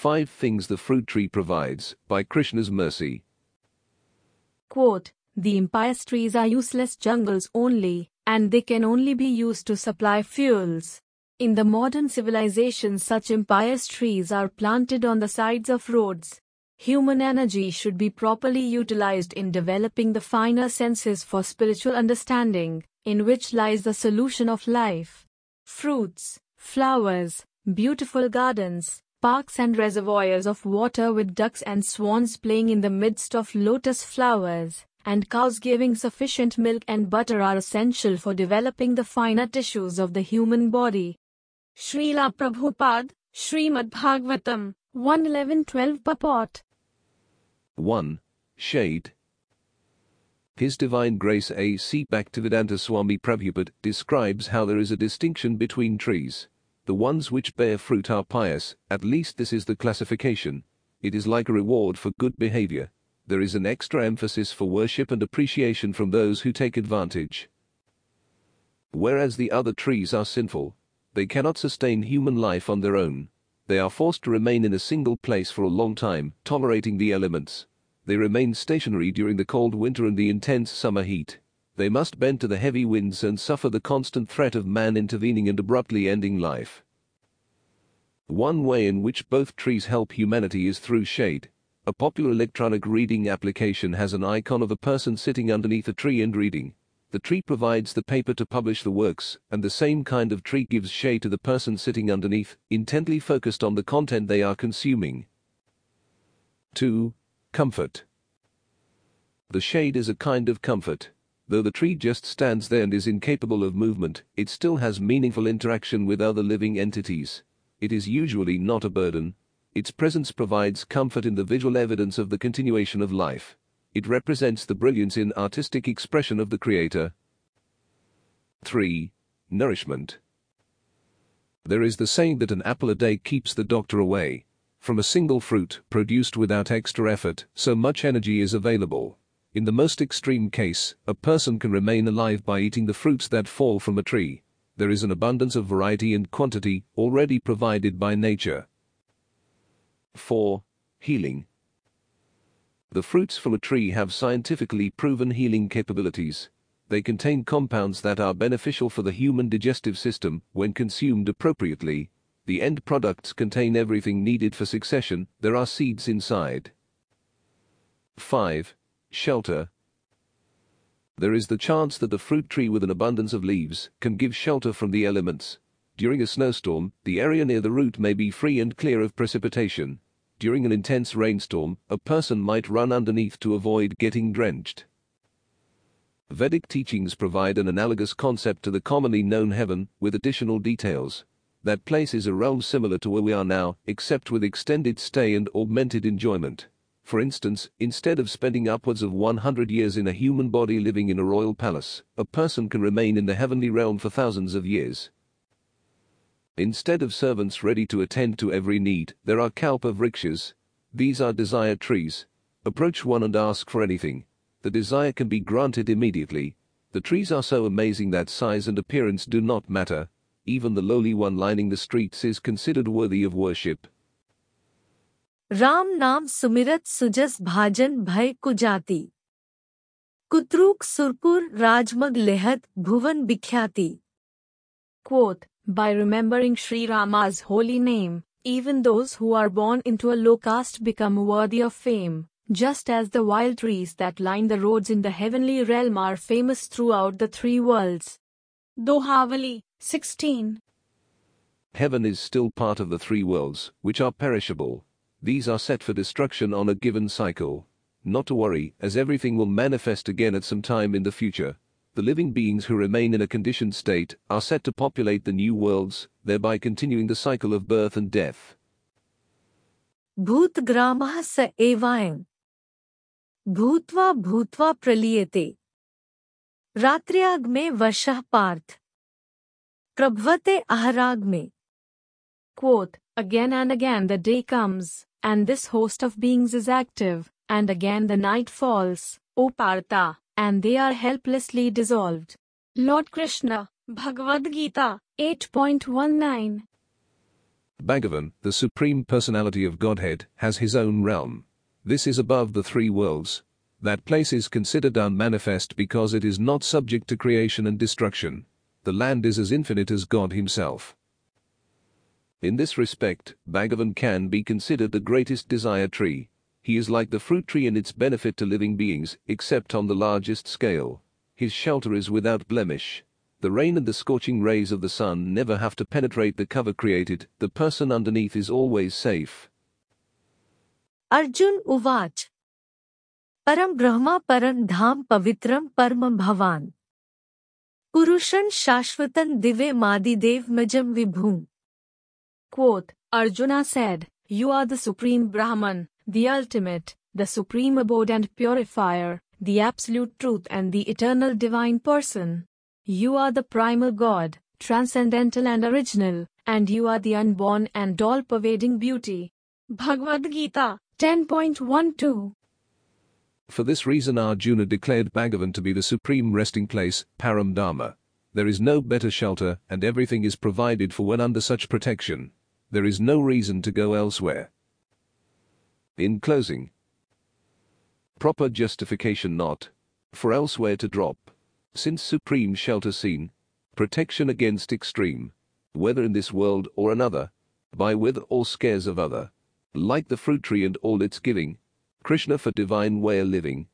5 things the fruit tree provides, by Krishna's mercy. Quote, the impious trees are useless jungles only, and they can only be used to supply fuels. In the modern civilization, such impious trees are planted on the sides of roads. Human energy should be properly utilized in developing the finer senses for spiritual understanding, in which lies the solution of life. Fruits, flowers, beautiful gardens, parks and reservoirs of water with ducks and swans playing in the midst of lotus flowers, and cows giving sufficient milk and butter are essential for developing the finer tissues of the human body. Srila Prabhupada, Srimad Bhagavatam, 1:11-12 purport. 1. Shade. His Divine Grace A.C. Bhaktivedanta Swami Prabhupada describes how there is a distinction between trees. The ones which bear fruit are pious, at least this is the classification. It is like a reward for good behavior. There is an extra emphasis for worship and appreciation from those who take advantage. Whereas the other trees are sinful. They cannot sustain human life on their own. They are forced to remain in a single place for a long time, tolerating the elements. They remain stationary during the cold winter and the intense summer heat. They must bend to the heavy winds and suffer the constant threat of man intervening and abruptly ending life. One way in which both trees help humanity is through shade. A popular electronic reading application has an icon of a person sitting underneath a tree and reading. The tree provides the paper to publish the works, and the same kind of tree gives shade to the person sitting underneath, intently focused on the content they are consuming. 2. Comfort. The shade is a kind of comfort. Though the tree just stands there and is incapable of movement, it still has meaningful interaction with other living entities. It is usually not a burden. Its presence provides comfort in the visual evidence of the continuation of life. It represents the brilliance in artistic expression of the Creator. 3. Nourishment. There is the saying that an apple a day keeps the doctor away. From a single fruit, produced without extra effort, so much energy is available. In the most extreme case, a person can remain alive by eating the fruits that fall from a tree. There is an abundance of variety and quantity already provided by nature. 4. Healing. The fruits from a tree have scientifically proven healing capabilities. They contain compounds that are beneficial for the human digestive system when consumed appropriately. The end products contain everything needed for succession. There are seeds inside. 5. Shelter. There is the chance that the fruit tree with an abundance of leaves can give shelter from the elements. During a snowstorm, the area near the root may be free and clear of precipitation. During an intense rainstorm, a person might run underneath to avoid getting drenched. Vedic teachings provide an analogous concept to the commonly known heaven, with additional details. That place is a realm similar to where we are now, except with extended stay and augmented enjoyment. For instance, instead of spending upwards of 100 years in a human body living in a royal palace, a person can remain in the heavenly realm for thousands of years. Instead of servants ready to attend to every need, there are kalpa-vrikshas. These are desire trees. Approach one and ask for anything. The desire can be granted immediately. The trees are so amazing that size and appearance do not matter. Even the lowly one lining the streets is considered worthy of worship. Ram नाम सुमिरत सुजस भाजन भय कुजाति कुत्रुक सुरपुर राजमग लेहत भुवन बिख्याति. Quote, by remembering Sri Rama's holy name, even those who are born into a low caste become worthy of fame, just as the wild trees that line the roads in the heavenly realm are famous throughout the 3 worlds. Dohavali, 16. Heaven is still part of the 3 worlds, which are perishable. These are set for destruction on a given cycle. Not to worry, as everything will manifest again at some time in the future. The living beings who remain in a conditioned state are set to populate the new worlds, thereby continuing the cycle of birth and death. भूतग्रामः स एवायं भूत्वा भूत्वा प्रलीयते रात्र्याग्मे वर्षः Partha प्रभवते अहराग्मे. Quote, again and again the day comes, and this host of beings is active, and again the night falls, O Partha, and they are helplessly dissolved. Lord Krishna, Bhagavad Gita, 8.19. Bhagavan, the Supreme Personality of Godhead, has his own realm. This is above the three worlds. That place is considered unmanifest because it is not subject to creation and destruction. The land is as infinite as God himself. In this respect, Bhagavan can be considered the greatest desire tree. He is like the fruit tree in its benefit to living beings, except on the largest scale. His shelter is without blemish. The rain and the scorching rays of the sun never have to penetrate the cover created. The person underneath is always safe. Arjun Uvach Param Brahma Param Dham Pavitram Param Bhavan Purushan Shashvatan Dive Madidev Majam Vibhum. Quote, Arjuna said, You are the Supreme Brahman, the ultimate, the supreme abode and purifier, the absolute truth and the eternal divine person. You are the primal God, transcendental and original, and you are the unborn and all-pervading beauty. Bhagavad Gita 10.12. For this reason Arjuna declared Bhagavan to be the supreme resting place, Param Dharma. There is no better shelter, and everything is provided for when under such protection. There is no reason to go elsewhere. In closing, proper justification not for elsewhere to drop, since supreme shelter seen, protection against extreme, whether in this world or another, by with or scares of other, like the fruit tree and all its giving, Krishna for divine way of living,